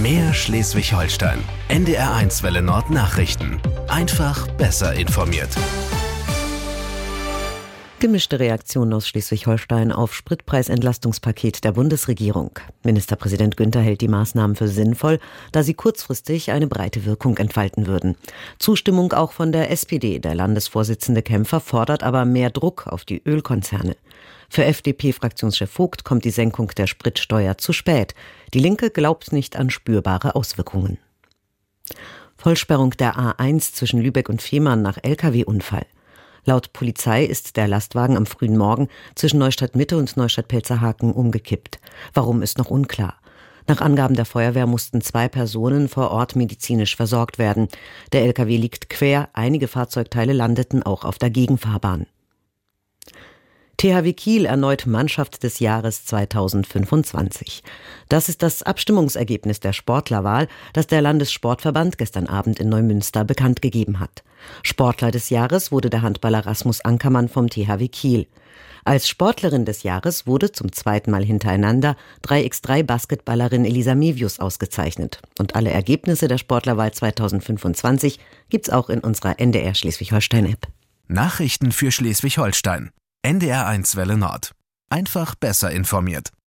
Mehr Schleswig-Holstein. NDR1 Welle Nord Nachrichten. Einfach besser informiert. Gemischte Reaktionen aus Schleswig-Holstein auf Spritpreisentlastungspaket der Bundesregierung. Ministerpräsident Günther hält die Maßnahmen für sinnvoll, da sie kurzfristig eine breite Wirkung entfalten würden. Zustimmung auch von der SPD. Der Landesvorsitzende Kämpfer fordert aber mehr Druck auf die Ölkonzerne. Für FDP-Fraktionschef Vogt kommt die Senkung der Spritsteuer zu spät. Die Linke glaubt nicht an spürbare Auswirkungen. Vollsperrung der A1 zwischen Lübeck und Fehmarn nach Lkw-Unfall. Laut Polizei ist der Lastwagen am frühen Morgen zwischen Neustadt-Mitte und Neustadt-Pelzerhaken umgekippt. Warum ist noch unklar. Nach Angaben der Feuerwehr mussten 2 Personen vor Ort medizinisch versorgt werden. Der Lkw liegt quer, einige Fahrzeugteile landeten auch auf der Gegenfahrbahn. THW Kiel erneut Mannschaft des Jahres 2025. Das ist das Abstimmungsergebnis der Sportlerwahl, das der Landessportverband gestern Abend in Neumünster bekannt gegeben hat. Sportler des Jahres wurde der Handballer Rasmus Ankermann vom THW Kiel. Als Sportlerin des Jahres wurde zum 2. Mal hintereinander 3x3-Basketballerin Elisa Mevius ausgezeichnet. Und alle Ergebnisse der Sportlerwahl 2025 gibt's auch in unserer NDR Schleswig-Holstein-App. Nachrichten für Schleswig-Holstein. NDR1 Welle Nord. Einfach besser informiert.